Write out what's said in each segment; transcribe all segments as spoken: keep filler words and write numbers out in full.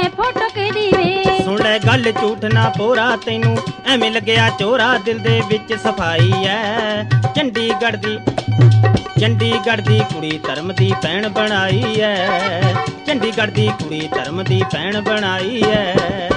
Photo कहदी वे। सुन ले गल झूठ ना पोरा तैनू एवें लगया चोरा दिल दे विच सफाई है। चंडीगढ़ दी चंडीगढ़ दी कुड़ी धर्म दी भैन बनाई है। चंडीगढ़ दी कुड़ी धर्म दी भैन बनाई है।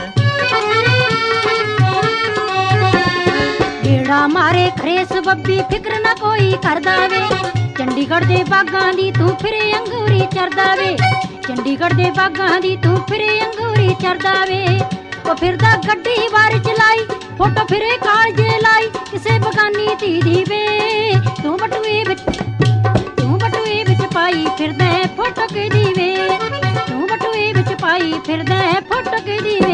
गेड़ा मारे खरेस बब्बी फिक्र ना कोई करदा वे। चंडीगढ़ दे बागां दी तू फिरे अंगूरी चरदा वे। चंडीगढ़ दे बागां दी तू फिरे अंगूरी चरदा वे। ओ फिरदा गड्डी बार चलाई फोटो फिरे कालजे लाई किसे बगानी धी दी वे। तू बटुए विच तू बटुए विच पाई फिरदा फोटो कहदी वे। तू बटुए विच पाई फिरदा फोटो कहदी वे।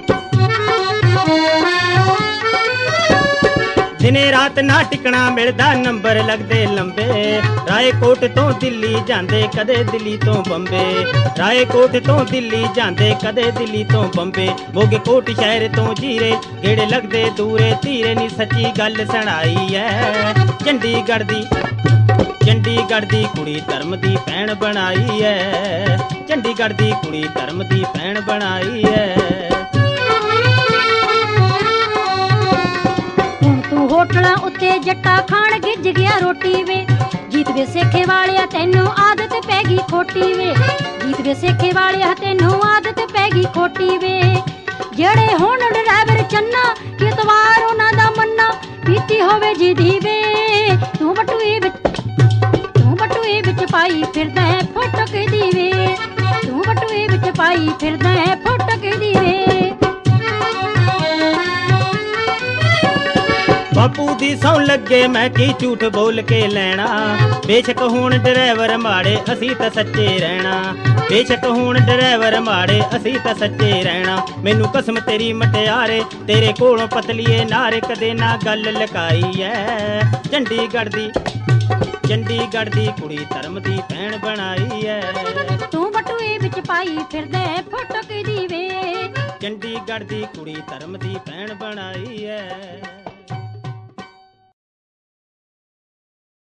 दिने रात ना टिकना मिलदा नंबर लगदे लंबे। रायकोट तो दिल्ली जांदे कदे दिल्ली तो बंबे। रायकोट तो दिल्ली जांदे कदे दिल्ली तो बंबे। मोगे कोट शहर तो जीरे गेड़े लगदे दूरे धीरे नी सच्ची गल सुनाई है। चंडीगढ़ दी चंडीगढ़ दी कुड़ी धर्म दी भैन बनाई है। चंडीगढ़ दी कुड़ी धर्म दी भैन बनाई है। होटलां उत्ते जट्टा खाण गिज गया रोटी वे। जीत वे सेखे वालिया तैनू आदत पै गई खोटी वे। जीत वे सेखे वालिया तैनू आदत पै गई खोटी वे। जेड़े होण ड्राइवर चन्ना कि तवार उन्हां दा मन्ना पीती होवे जिदी वे। तू बटुए विच तू बटुए विच पाई फिरदा फोटो कहदी वे। तू बटुए विच पाई फिरदा फोटो कहदी वे। बापू दी सौ लगे मैं की झूठ बोल के लैना। बेशक हुण ड्राइवर माड़े असी तां सच्चे रहना। बेशक हुण ड्राइवर माड़े असी तां सच्चे रहना। मैनू कसम तेरी मटियारे तेरे कोलों पतलीए नारे कदे ना गल लकाई है। चंडीगढ़ दी चंडीगढ़ दी कुड़ी धर्म दी भैन बनाई है। तू बटुए विच पाई फिरदा फोटो कहदी वे। चंडीगढ़ दी कुड़ी धर्म दी भैन बनाई है।